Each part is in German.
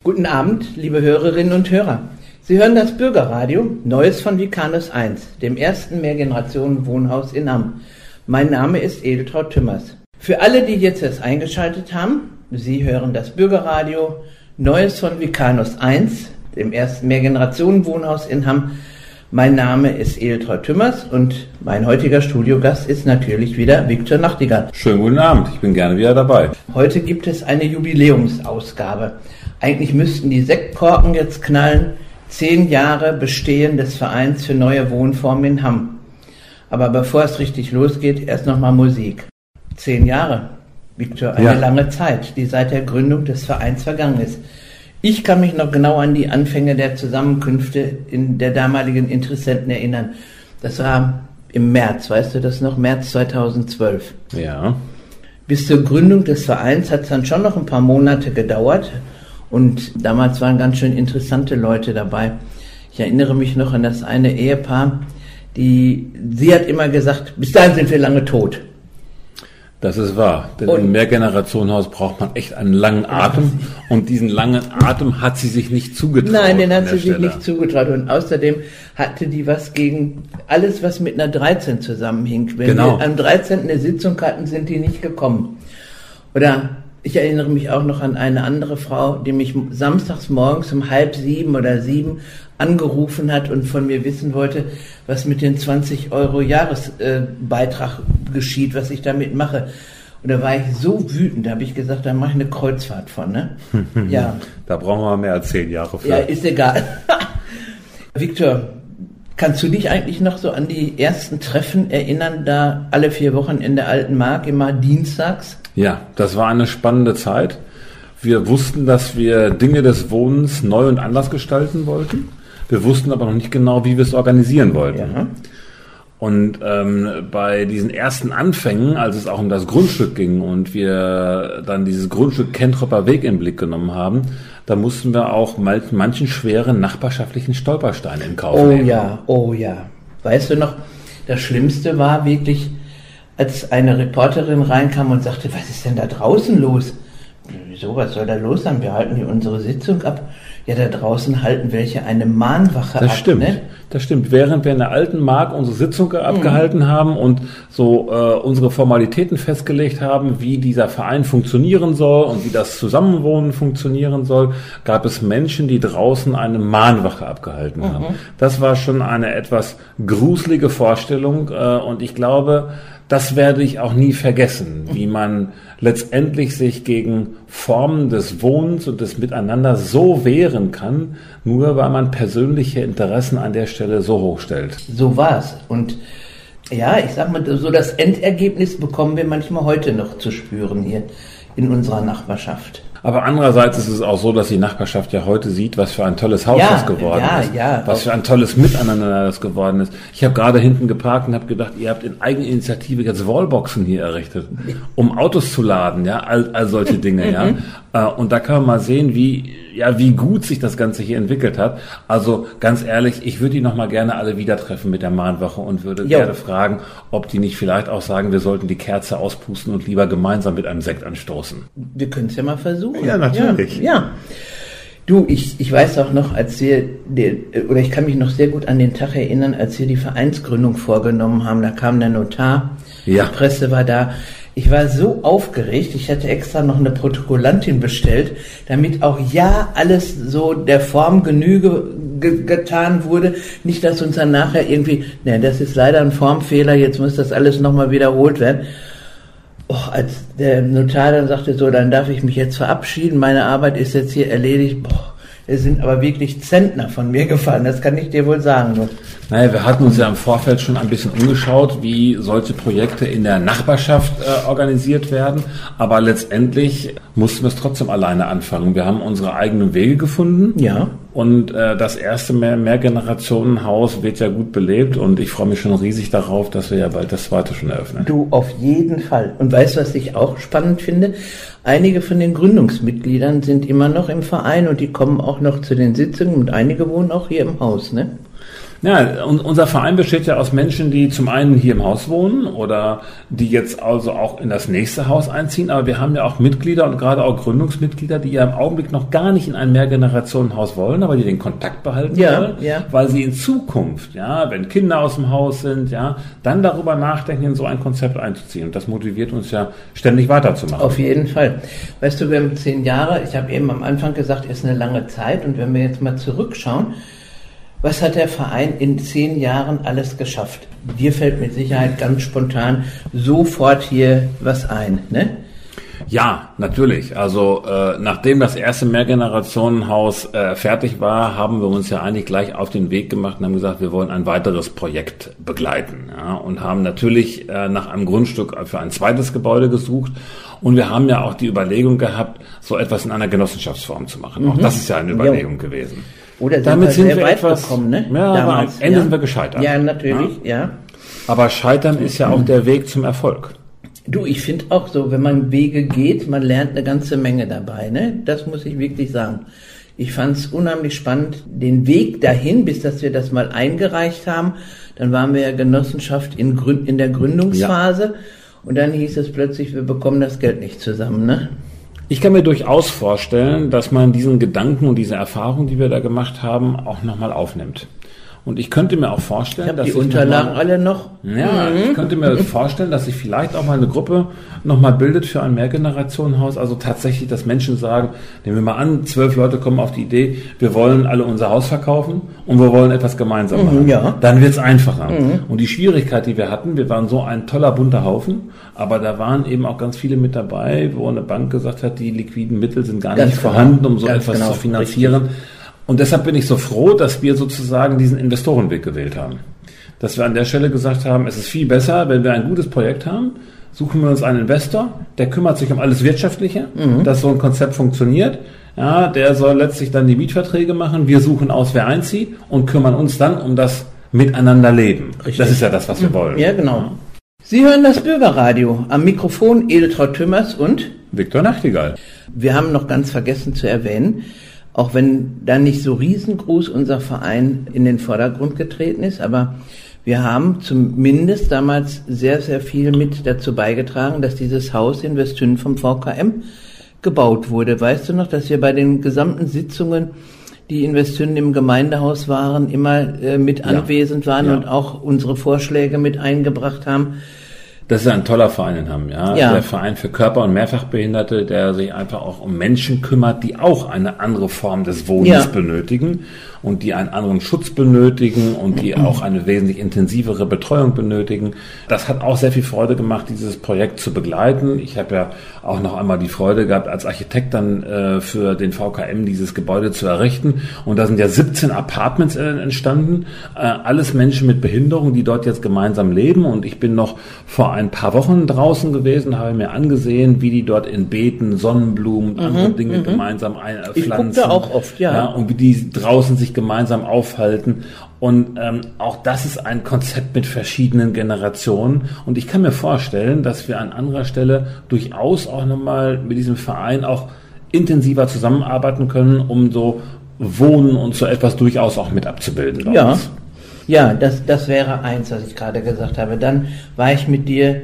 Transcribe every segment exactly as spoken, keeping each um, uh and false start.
Guten Abend, liebe Hörerinnen und Hörer. Sie hören das Bürgerradio, Neues von Vikanus eins, dem ersten Mehrgenerationen-Wohnhaus in Hamm. Mein Name ist Edeltraud Tümmers. Für alle, die jetzt erst eingeschaltet haben, Sie hören das Bürgerradio, Neues von Vikanus eins, dem ersten Mehrgenerationen-Wohnhaus in Hamm. Mein Name ist Edeltraud Tümmers und mein heutiger Studiogast ist natürlich wieder Viktor Nachtigall. Schönen guten Abend, ich bin gerne wieder dabei. Heute gibt es eine Jubiläumsausgabe. Eigentlich müssten die Sektkorken jetzt knallen. Zehn Jahre Bestehen des Vereins für neue Wohnformen in Hamm. Aber bevor es richtig losgeht, erst nochmal Musik. Zehn Jahre, Viktor, eine ja. lange Zeit, die seit der Gründung des Vereins vergangen ist. Ich kann mich noch genau an die Anfänge der Zusammenkünfte in der damaligen Interessenten erinnern. Das war im März, weißt du das noch? März zweitausendzwölf. Ja. Bis zur Gründung des Vereins hat es dann schon noch ein paar Monate gedauert. Und damals waren ganz schön interessante Leute dabei. Ich erinnere mich noch an das eine Ehepaar, die, sie hat immer gesagt, bis dahin sind wir lange tot. Das ist wahr, denn und im Mehrgenerationenhaus braucht man echt einen langen Atem und diesen langen Atem hat sie sich nicht zugetraut. Nein, den hat sie sich nicht zugetraut und außerdem hatte die was gegen alles, was mit einer dreizehn zusammenhing. Wenn genau. wir am dreizehnten eine Sitzung hatten, sind die nicht gekommen. Oder ich erinnere mich auch noch an eine andere Frau, die mich samstags morgens um halb sieben oder sieben angerufen hat und von mir wissen wollte, was mit den zwanzig Euro Jahresbeitrag äh, geschieht, was ich damit mache. Und da war ich so wütend, da habe ich gesagt, da mache ich eine Kreuzfahrt von, ne? Ja. Da brauchen wir mehr als zehn Jahre für. Ja, ist egal. Viktor, kannst du dich eigentlich noch so an die ersten Treffen erinnern, da alle vier Wochen in der Alten Mark, immer dienstags? Ja, das war eine spannende Zeit. Wir wussten, dass wir Dinge des Wohnens neu und anders gestalten wollten. Wir wussten aber noch nicht genau, wie wir es organisieren wollten. Ja. Und ähm, bei diesen ersten Anfängen, als es auch um das Grundstück ging und wir dann dieses Grundstück Kentropper Weg in den Blick genommen haben, da mussten wir auch manchen schweren nachbarschaftlichen Stolperstein in Kauf oh nehmen. Oh ja, oh ja. Weißt du noch, das Schlimmste war wirklich, als eine Reporterin reinkam und sagte, was ist denn da draußen los? Wieso, was soll da los sein? Wir halten hier unsere Sitzung ab. Ja, da draußen halten welche eine Mahnwache das ab. Stimmt, ne? Das stimmt. Während wir in der Alten Mark unsere Sitzung mhm. abgehalten haben und so äh, unsere Formalitäten festgelegt haben, wie dieser Verein funktionieren soll und wie das Zusammenwohnen funktionieren soll, gab es Menschen, die draußen eine Mahnwache abgehalten mhm. haben. Das war schon eine etwas gruselige Vorstellung äh, und ich glaube, das werde ich auch nie vergessen, wie man letztendlich sich gegen Formen des Wohnens und des Miteinander so wehren kann, nur weil man persönliche Interessen an der Stelle so hoch stellt. So war's. Und ja, ich sag mal, so das Endergebnis bekommen wir manchmal heute noch zu spüren hier in unserer Nachbarschaft. Aber andererseits ist es auch so, dass die Nachbarschaft ja heute sieht, was für ein tolles Haus ja, das geworden ja, ist, ja, was für ein tolles Miteinander das geworden ist. Ich habe gerade hinten geparkt und habe gedacht, ihr habt in Eigeninitiative jetzt Wallboxen hier errichtet, um Autos zu laden, ja, all, all solche Dinge, ja. Und da kann man mal sehen, wie ja wie gut sich das Ganze hier entwickelt hat. Also ganz ehrlich, ich würde die noch mal gerne alle wieder treffen mit der Mahnwache und würde jo. gerne fragen, ob die nicht vielleicht auch sagen, wir sollten die Kerze auspusten und lieber gemeinsam mit einem Sekt anstoßen. Wir können es ja mal versuchen. Ja, natürlich. Ja. ja. Du, ich, ich weiß auch noch, als wir, oder ich kann mich noch sehr gut an den Tag erinnern, als wir die Vereinsgründung vorgenommen haben, da kam der Notar, ja. die Presse war da. Ich war so aufgeregt, ich hatte extra noch eine Protokollantin bestellt, damit auch ja alles so der Form Genüge ge- getan wurde. Nicht, dass uns dann nachher irgendwie, ne, das ist leider ein Formfehler, jetzt muss das alles nochmal wiederholt werden. Oh, als der Notar dann sagte, so, dann darf ich mich jetzt verabschieden, meine Arbeit ist jetzt hier erledigt. Boah, es sind aber wirklich Zentner von mir gefallen, das kann ich dir wohl sagen. So. Naja, wir hatten uns ja im Vorfeld schon ein bisschen umgeschaut, wie solche Projekte in der Nachbarschaft äh, organisiert werden, aber letztendlich mussten wir es trotzdem alleine anfangen. Wir haben unsere eigenen Wege gefunden. Ja. Und äh, das erste Mehr- Mehrgenerationenhaus wird ja gut belebt und ich freue mich schon riesig darauf, dass wir ja bald das zweite schon eröffnen. Du, auf jeden Fall. Und weißt du, was ich auch spannend finde? Einige von den Gründungsmitgliedern sind immer noch im Verein und die kommen auch noch zu den Sitzungen und einige wohnen auch hier im Haus, ne? Ja, und unser Verein besteht ja aus Menschen, die zum einen hier im Haus wohnen oder die jetzt also auch in das nächste Haus einziehen, aber wir haben ja auch Mitglieder und gerade auch Gründungsmitglieder, die ja im Augenblick noch gar nicht in ein Mehrgenerationenhaus wollen, aber die den Kontakt behalten ja, wollen, ja. weil sie in Zukunft, ja, wenn Kinder aus dem Haus sind, ja, dann darüber nachdenken, in so ein Konzept einzuziehen. Und das motiviert uns ja ständig weiterzumachen. Auf jeden Fall. Weißt du, wir haben zehn Jahre, ich habe eben am Anfang gesagt, ist eine lange Zeit, und wenn wir jetzt mal zurückschauen, was hat der Verein in zehn Jahren alles geschafft? Dir fällt mit Sicherheit ganz spontan sofort hier was ein, ne? Ja, natürlich. Also äh, nachdem das erste Mehrgenerationenhaus äh, fertig war, haben wir uns ja eigentlich gleich auf den Weg gemacht und haben gesagt, wir wollen ein weiteres Projekt begleiten. Ja, und haben natürlich äh, nach einem Grundstück für ein zweites Gebäude gesucht. Und wir haben ja auch die Überlegung gehabt, so etwas in einer Genossenschaftsform zu machen. Mhm. Auch das ist ja eine Überlegung ja. gewesen. Oder sind Damit wir sind sehr wir weit etwas, gekommen, ne? Ja, Damals, aber am Ende ja. sind wir gescheitert. Ja, natürlich, ja. ja. Aber Scheitern ist ja auch der Weg zum Erfolg. Du, ich finde auch so, wenn man Wege geht, man lernt eine ganze Menge dabei, ne? Das muss ich wirklich sagen. Ich fand es unheimlich spannend, den Weg dahin, bis dass wir das mal eingereicht haben. Dann waren wir ja Genossenschaft in, Gründ- in der Gründungsphase. Ja. Und dann hieß es plötzlich, wir bekommen das Geld nicht zusammen, ne? Ich kann mir durchaus vorstellen, dass man diesen Gedanken und diese Erfahrung, die wir da gemacht haben, auch nochmal aufnimmt. Und ich könnte mir auch vorstellen, ich dass die ich Unterlagen mal, alle noch. Ja, mhm. ich könnte mir vorstellen, dass sich vielleicht auch mal eine Gruppe nochmal bildet für ein Mehrgenerationenhaus. Also tatsächlich, dass Menschen sagen, nehmen wir mal an, zwölf Leute kommen auf die Idee, wir wollen alle unser Haus verkaufen und wir wollen etwas gemeinsam machen. Mhm, ja. Dann wird's einfacher. Mhm. Und die Schwierigkeit, die wir hatten, wir waren so ein toller bunter Haufen, aber da waren eben auch ganz viele mit dabei, wo eine Bank gesagt hat, die liquiden Mittel sind gar ganz nicht genau. vorhanden, um so ganz etwas genau. zu finanzieren. Richtig. Und deshalb bin ich so froh, dass wir sozusagen diesen Investorenweg gewählt haben. Dass wir an der Stelle gesagt haben, es ist viel besser, wenn wir ein gutes Projekt haben, suchen wir uns einen Investor, der kümmert sich um alles Wirtschaftliche, mhm. dass so ein Konzept funktioniert. Ja, der soll letztlich dann die Mietverträge machen. Wir suchen aus, wer einzieht und kümmern uns dann um das Miteinanderleben. Richtig. Das ist ja das, was wir wollen. Ja, genau. Sie hören das Bürgerradio. Am Mikrofon Edeltraud Tümmers und Viktor Nachtigall. Wir haben noch ganz vergessen zu erwähnen, auch wenn da nicht so riesengroß unser Verein in den Vordergrund getreten ist, aber wir haben zumindest damals sehr, sehr viel mit dazu beigetragen, dass dieses Haus in Westhünen vom V K M gebaut wurde. Weißt du noch, dass wir bei den gesamten Sitzungen, die in Westhünen im Gemeindehaus waren, immer äh, mit ja. anwesend waren ja. und auch unsere Vorschläge mit eingebracht haben? Das ist ein toller Verein in Hamm, ja. ja. Der Verein für Körper- und Mehrfachbehinderte, der sich einfach auch um Menschen kümmert, die auch eine andere Form des Wohnens ja. benötigen und die einen anderen Schutz benötigen und die auch eine wesentlich intensivere Betreuung benötigen. Das hat auch sehr viel Freude gemacht, dieses Projekt zu begleiten. Ich habe ja auch noch einmal die Freude gehabt, als Architekt dann äh, für den V K M dieses Gebäude zu errichten. Und da sind ja siebzehn Apartments äh, entstanden. Äh, alles Menschen mit Behinderung, die dort jetzt gemeinsam leben. Und ich bin noch vor ein paar Wochen draußen gewesen, habe mir angesehen, wie die dort in Beeten, Sonnenblumen und mhm, andere Dinge m-m. gemeinsam pflanzen. Ich gucke da auch oft, ja. ja. Und wie die draußen sich gemeinsam aufhalten. Und ähm, auch das ist ein Konzept mit verschiedenen Generationen. Und ich kann mir vorstellen, dass wir an anderer Stelle durchaus auch nochmal mit diesem Verein auch intensiver zusammenarbeiten können, um so Wohnen und so etwas durchaus auch mit abzubilden. Ja. Uns. Ja, das, das wäre eins, was ich gerade gesagt habe. Dann war ich mit dir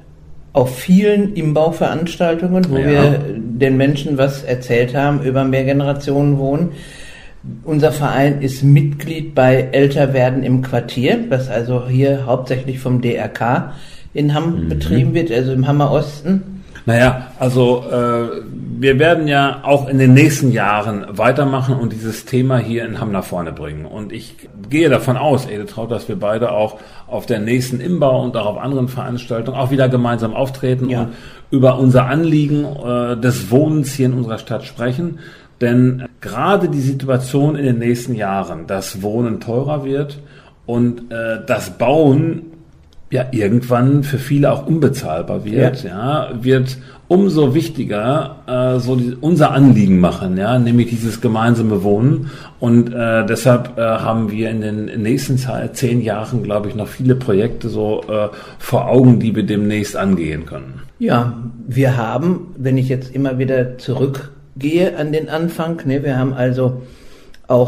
auf vielen Imbau-Veranstaltungen, wo ja. wir den Menschen was erzählt haben über Mehrgenerationenwohnen. Unser Verein ist Mitglied bei Älterwerden im Quartier, was also hier hauptsächlich vom D R K in Hamm mhm. betrieben wird, also im Hammer Osten. Naja, also äh, wir werden ja auch in den nächsten Jahren weitermachen und dieses Thema hier in Hamm nach vorne bringen. Und ich gehe davon aus, Edeltraud, dass wir beide auch auf der nächsten Imbau und auch auf anderen Veranstaltungen auch wieder gemeinsam auftreten ja. und über unser Anliegen äh, des Wohnens hier in unserer Stadt sprechen. Denn gerade die Situation in den nächsten Jahren, dass Wohnen teurer wird und äh, das Bauen ja irgendwann für viele auch unbezahlbar wird, ja, ja wird umso wichtiger äh, so die, unser Anliegen machen, ja, nämlich dieses gemeinsame Wohnen. Und äh, deshalb äh, haben wir in den nächsten zehn Jahren, glaube ich, noch viele Projekte so äh, vor Augen, die wir demnächst angehen können. Ja, wir haben, wenn ich jetzt immer wieder zurückgehe an den Anfang, ne, wir haben also auch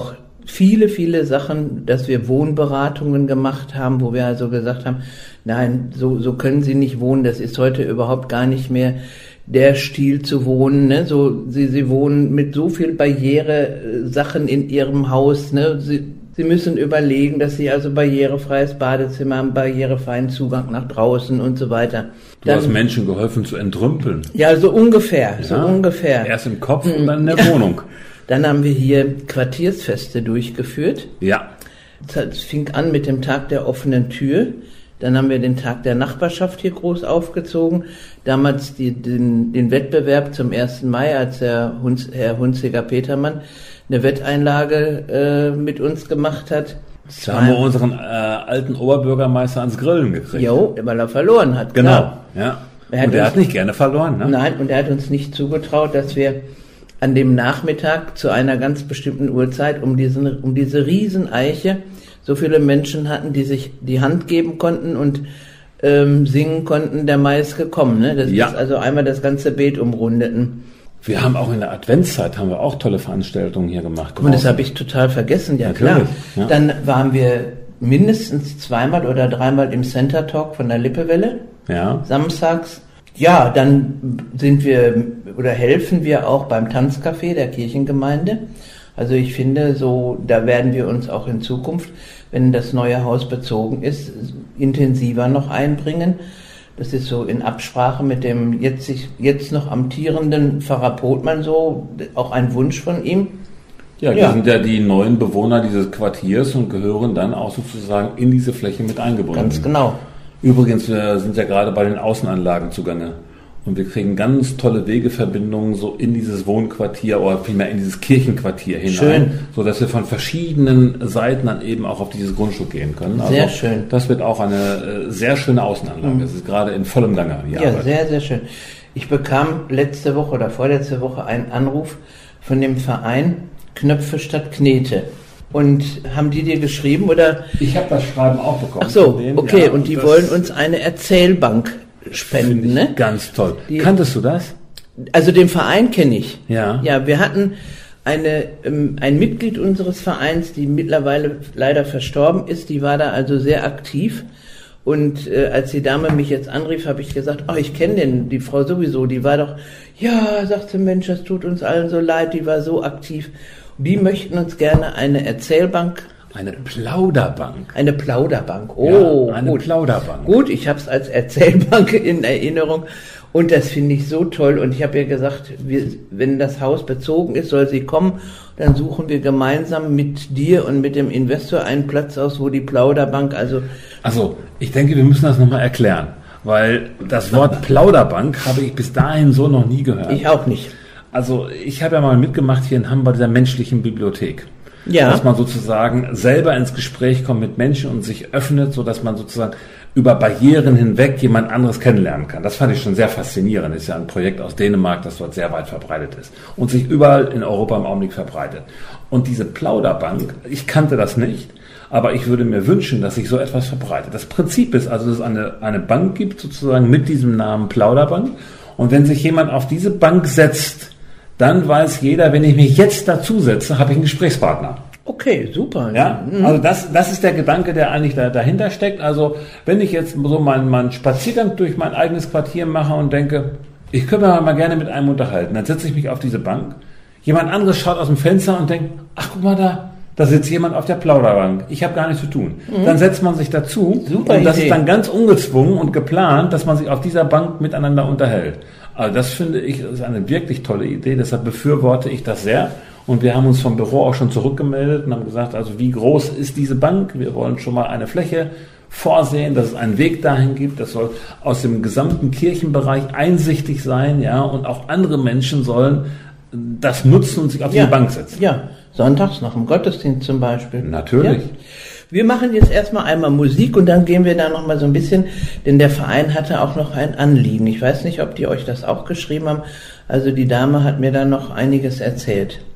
viele, viele Sachen, dass wir Wohnberatungen gemacht haben, wo wir also gesagt haben, nein, so, so können Sie nicht wohnen, das ist heute überhaupt gar nicht mehr der Stil zu wohnen, ne? So, Sie, Sie wohnen mit so viel Barriere-Sachen in Ihrem Haus, ne? Sie, Sie müssen überlegen, dass Sie also barrierefreies Badezimmer haben, barrierefreien Zugang nach draußen und so weiter. Du dann, hast Menschen geholfen zu entrümpeln. Ja, so ungefähr, ja, so ungefähr. Erst im Kopf und dann in der ja. Wohnung. Dann haben wir hier Quartiersfeste durchgeführt. Ja. Es fing an mit dem Tag der offenen Tür. Dann haben wir den Tag der Nachbarschaft hier groß aufgezogen. Damals die, den, den Wettbewerb zum ersten Mai, als der Hunz, Herr Hunziger-Petermann eine Wetteinlage äh, mit uns gemacht hat. Da haben wir unseren äh, alten Oberbürgermeister ans Grillen gekriegt. Jo, weil er verloren hat. Genau, klar. Ja. Er und er uns, hat nicht gerne verloren, ne? Nein, und er hat uns nicht zugetraut, dass wir an dem Nachmittag zu einer ganz bestimmten Uhrzeit um diesen, um diese Rieseneiche so viele Menschen hatten, die sich die Hand geben konnten und ähm, singen konnten, der Mai ist gekommen. Ne? Das ja. ist also einmal das ganze Beet umrundeten. Wir haben auch in der Adventszeit haben wir auch tolle Veranstaltungen hier gemacht. Und das habe ich total vergessen, ja Natürlich, klar. Ja. Dann waren wir mindestens zweimal oder dreimal im Center Talk von der Lippewelle. Ja. Samstags. Ja, dann sind wir oder helfen wir auch beim Tanzcafé der Kirchengemeinde. Also ich finde, so da werden wir uns auch in Zukunft, wenn das neue Haus bezogen ist, intensiver noch einbringen. Das ist so in Absprache mit dem jetzt, sich, jetzt noch amtierenden Pfarrer Pothmann so, auch ein Wunsch von ihm. Ja, die ja. sind ja die neuen Bewohner dieses Quartiers und gehören dann auch sozusagen in diese Fläche mit eingebunden. Ganz genau. Übrigens, wir sind ja gerade bei den Außenanlagen zugange. Und wir kriegen ganz tolle Wegeverbindungen so in dieses Wohnquartier oder vielmehr in dieses Kirchenquartier hinein. Schön. So dass wir von verschiedenen Seiten dann eben auch auf dieses Grundstück gehen können. Also sehr schön. Das wird auch eine äh, sehr schöne Außenanlage. Das ist gerade in vollem Gange. Die ja, Arbeit. Sehr, sehr schön. Ich bekam letzte Woche oder vorletzte Woche einen Anruf von dem Verein Knöpfe statt Knete. Und haben die dir geschrieben oder? Ich habe das Schreiben auch bekommen. Ach so, denen, okay. Ja, und die wollen uns eine Erzählbank spenden, ne? Ganz toll. Die, Kanntest du das? Also den Verein kenne ich. Ja. Ja, wir hatten eine ähm, ein Mitglied unseres Vereins, die mittlerweile leider verstorben ist, die war da also sehr aktiv. Und äh, als die Dame mich jetzt anrief, habe ich gesagt, oh, ich kenne den, die Frau sowieso, die war doch, ja, sagte Mensch, das tut uns allen so leid, die war so aktiv. Und die möchten uns gerne eine Erzählbank. Eine Plauderbank. Eine Plauderbank. Oh, ja, eine gut. Plauderbank. Gut, ich habe es als Erzählbank in Erinnerung und das finde ich so toll. Und ich habe ihr gesagt, wir, wenn das Haus bezogen ist, soll sie kommen. Dann suchen wir gemeinsam mit dir und mit dem Investor einen Platz aus, wo die Plauderbank, also... Also, ich denke, wir müssen das nochmal erklären, weil das Wort Plauderbank habe ich bis dahin so noch nie gehört. Ich auch nicht. Also, ich habe ja mal mitgemacht hier in Hamm bei dieser menschlichen Bibliothek. Ja. Dass man sozusagen selber ins Gespräch kommt mit Menschen und sich öffnet, so dass man sozusagen über Barrieren hinweg jemand anderes kennenlernen kann. Das fand ich schon sehr faszinierend. Das ist ja ein Projekt aus Dänemark, das dort sehr weit verbreitet ist und sich überall in Europa im Augenblick verbreitet. Und diese Plauderbank, ich kannte das nicht, aber ich würde mir wünschen, dass sich so etwas verbreitet. Das Prinzip ist also, dass es eine, eine Bank gibt, sozusagen mit diesem Namen Plauderbank. Und wenn sich jemand auf diese Bank setzt, dann weiß jeder, wenn ich mich jetzt dazu setze, habe ich einen Gesprächspartner. Okay, super. Ja, also das, das ist der Gedanke, der eigentlich da, dahinter steckt. Also wenn ich jetzt so meinen, meinen Spaziergang durch mein eigenes Quartier mache und denke, ich könnte mich mal gerne mit einem unterhalten, dann setze ich mich auf diese Bank. Jemand anderes schaut aus dem Fenster und denkt, ach guck mal da, da sitzt jemand auf der Plauderbank. Ich habe gar nichts zu tun. Mhm. Dann setzt man sich dazu. Super und das Idee. Ist dann ganz ungezwungen und geplant, dass man sich auf dieser Bank miteinander unterhält. Also das finde ich ist eine wirklich tolle Idee. Deshalb befürworte ich das sehr. Und wir haben uns vom Büro auch schon zurückgemeldet und haben gesagt, also wie groß ist diese Bank? Wir wollen schon mal eine Fläche vorsehen, dass es einen Weg dahin gibt. Das soll aus dem gesamten Kirchenbereich einsichtig sein, ja. Und auch andere Menschen sollen das nutzen und sich auf ja, die Bank setzen. Ja, sonntags nach dem Gottesdienst zum Beispiel. Natürlich. Ja. Wir machen jetzt erstmal einmal Musik und dann gehen wir da noch mal so ein bisschen, denn der Verein hatte auch noch ein Anliegen. Ich weiß nicht, ob die euch das auch geschrieben haben. Also die Dame hat mir da noch einiges erzählt.